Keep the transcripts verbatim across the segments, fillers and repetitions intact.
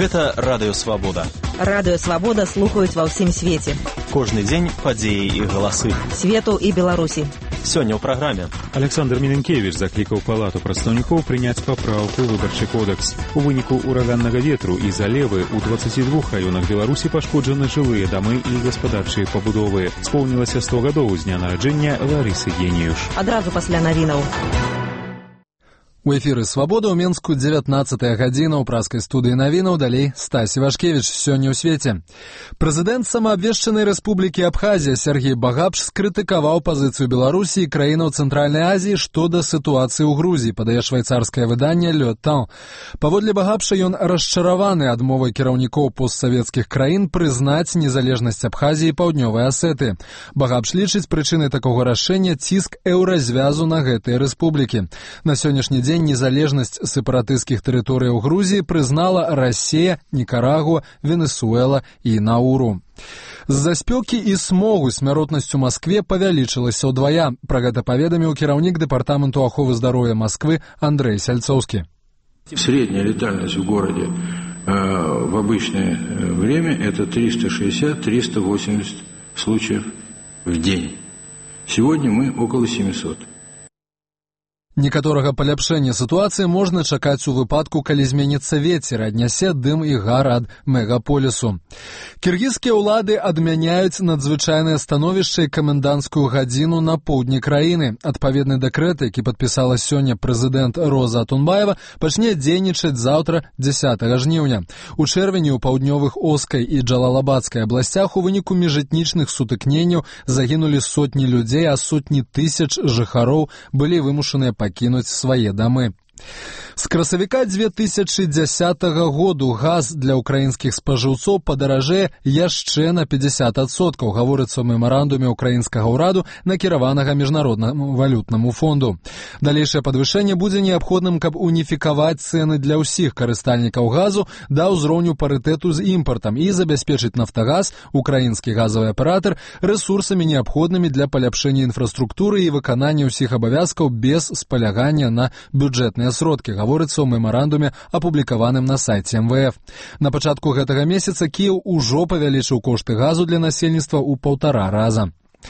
Гэта Радыё Свабода. Радыё Свабода слухаюць ва ўсім свеце. Кожны дзень падзеі і галасы Свету і Беларусі. Сёння ў праграме. Александр Міленкевіч заклікаў палату прадстаўнікоў прыняць папраўку ў выбарчы кодэкс. У выніку ураганнага ветру і залевы ў дваццаці двух раёнах Беларусі пашкоджаны жылыя дамы і гаспадарчыя пабудовы. Споўнілася сто гадоў з дня нараджэння Ларысы Геніюш. Адразу пасля навінаў. У эфіры «Свабода» ў Менску дзевятнаццатая гадзіна ў праскай студыі навінаў, далей Стась Івашкевіч, сёння ў свеце. Прэзідэнт самаабвешчанай рэспублікі Абхазія Сергей Багапш скрытыкаваў пазіцыю Беларусі і краінаў Цэнтральнай Азіі што да сітуацыі ў Грузіі, падае швайцарскае выданне «Le Temps». Паводле Багапша ён расчараваны адмовай кіраўнікоў постсавецкіх краін прызнаць незалежнасць Абхазіі і Паўднёвай Асеты. Багапш лічыць прычынай такога рашэння ціск еўразвязу на гэтыя рэспублікі. На сённяшні дзень незалежнасць сепаратысцкіх тэрыторыяў Грузіі прызнала Расія, Нікарагуа, Венесуэла і Науру. З-за спёкі і смогу смяротнасць у Маскве павялічылася ўдвая. Пра гэта паведаміў кіраўнік дэпартаменту аховы здароўя Масквы Андрей Сальцоўскі. Средняя летальность в городе э, в обычное время это триста шестьдесят - триста восемьдесят случаев в день. Сегодня мы около семисот. Некаторага паляпшэння сітуацыі можна чакаць у выпадку, калі зменіцца вецер, аднясе дым і гар ад мегаполісу. Кіргізскія ўлады адмяняюць надзвычайнае становішча і каменданцкую гадзіну на поўдні краіны. Адпаведны дэкрэт, які падпісала сёння прэзідэнт Роза Атунбаева, пачне дзейнічаць заўтра дзясятага жніўня. У чэрвені ў паўднёвых Оскай і Джалалабадскай абласцях у выніку міжэтнічных сутыкненняў загінулі сотні людзей, а сотні тысяч жыхароў былі вымушаныя пакінуць свае дамы. З красавіка дзве тысячы дзясятага году газ для ўкраінскіх спажыўцоў падаражэе яшчэ на пятьдесят адсоткаў, гаворыцца ў мемарандуме ўкраінскага ўраду, накіраванага міжнароднаму валютнаму фонду. Далейшае падвышэнне будзе неабходным, каб уніфікаваць цэны для ўсіх карыстальнікаў газу да ўзроўню парытэту з імпартам і забяспечыць «Нафтагаз», украінскі газавы аператар, рэсурсамі неабходнымі для паляпшэння інфраструктуры і выканання ўсіх абавязкаў без спалягання на бюджэтныя сродкі, гаворыцца ў мемарандуме, апублікаваным на сайце эм вэ эф. На пачатку гэтага месяца Кіеў ужо павялічыў кошты газу для насельніцтва ў паўтара раза.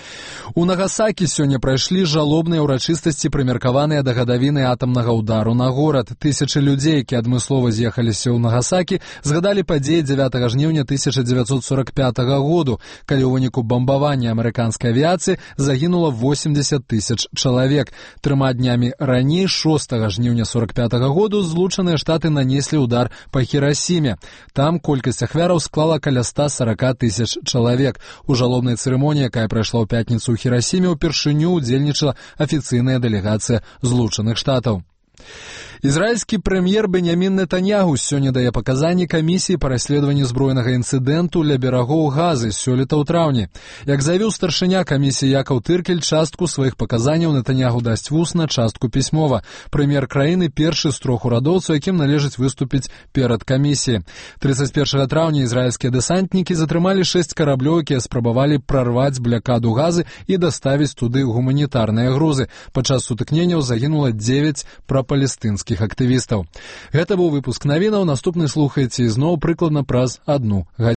У Нагасакі сёння прайшлі жалобныя ўрачыстасці, прымеркаваныя да гадавіны атамнага ўдару на горад. Тысячы людзей, якія адмыслова з'ехаліся ў Нагасакі, згадалі падзеі дзевятага жніўня тысяча дзевяцьсот сорок пятага году, калі ў выніку бамбавання амерыканскай авіяцыі загінула восемьдесят тысяч чалавек. Трыма днямі раней, шостага жніўня сорок пятага году, злучаныя штаты нанеслі ўдар па Хірасіме. Там колькасць ахвяраў склала каля ста сорок тысяч чалавек. У жалобнай цырымоніі, якая прайшла ў пятніцу у Хірасіме, упершыню удзельнічала афіцыйная дэлегацыя Злучаных Штатаў. Ізраільскі прэм'ер Беньямін Нетаньягу сёння дае паказанні камісіі па расследаванні збройнага інцыдэнту ля берагоў Газы сёлета ў траўні. Як заявіў старшыня камісіі Якаў Тыркель, частку сваіх паказанняў Нетаньягу дасць вусна, частку пісьмова. Прэм'ер краіны першы з трох урадоўцаў, якім належыць выступіць перад камісіяй. трыццаць першага траўня ізраільскія дэсантнікі затрымалі шэсць караблёў, якія спрабавалі прарваць блякаду Газы і даставіць туды гуманітарныя грузы. Падчас сутыкненняў загінула дзевяць прапалестынскіх актывістаў. Гэта быў выпуск навінаў, наступны слухаеце ізноў прыкладна праз адну гадзіну.